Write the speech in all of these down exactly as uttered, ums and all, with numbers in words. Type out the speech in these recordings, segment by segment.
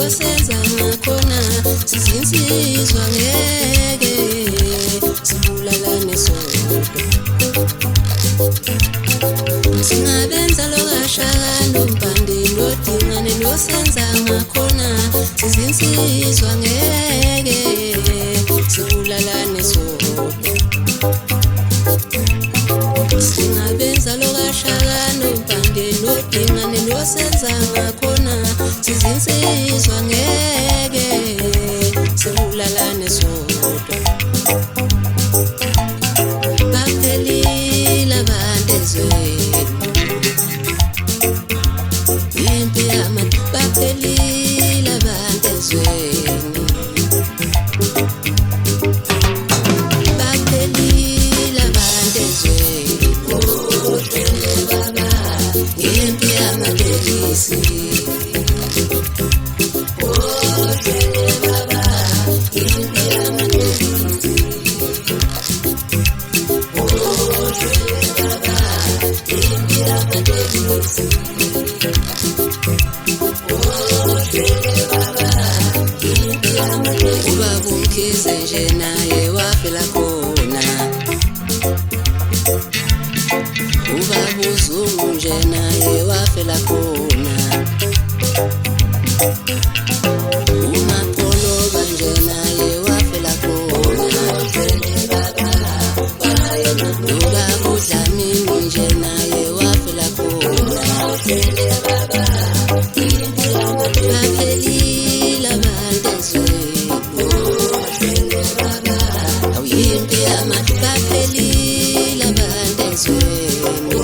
nosenza ngakhona sizinsizwa ngeke sibulalane sodwa. Singabenza lokashaka nompande nodingane nosenza ngakhona sizinsizwa ngeke sibulalane sodwa. Singabenza lokashaka nompande nodingane nosenza ngakhona sizinsizwa ngeke sibulalane sodwa. Baphelile abantu ezweni, impi yamandla. Baphelile abantu ezweni, baphelile abantu ezweni. Kodwa baba impi yamatekisi, kodwa baba impi yamatekisi, ubaba umkhize nje naye wafela khona, ubaba uZungu nje naye wafela khona, uMaqoloba nje naye wafela khona, ubaba uDlamini nje naye wafela khona. Baphelile abantu ezweni, awuyimpi yamandla. Baphelile abantu ezweni,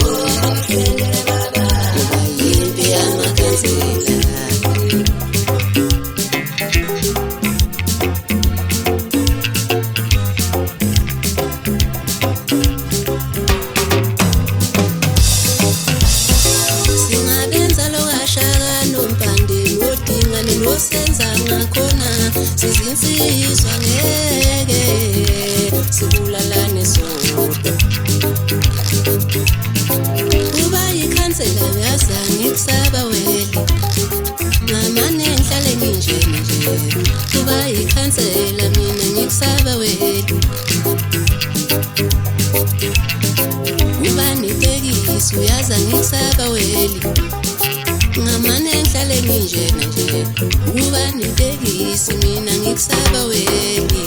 awuyimpi yamakhansela. Singabenza lokashaka nompande nodingane nosenza ngakhona sizinsizwa ngeke sibulalane sodwa. Kuba yikhansela yaza ngikusaba wele, ngamane ngihlale nginjena nje. Kuba yikhansela mina ngikusaba wele, kuba nitekisi uyaza ngikusaba wele, ngamane ngihlale nginjena nje. Kuba nitekisi mina ngikusaba wele.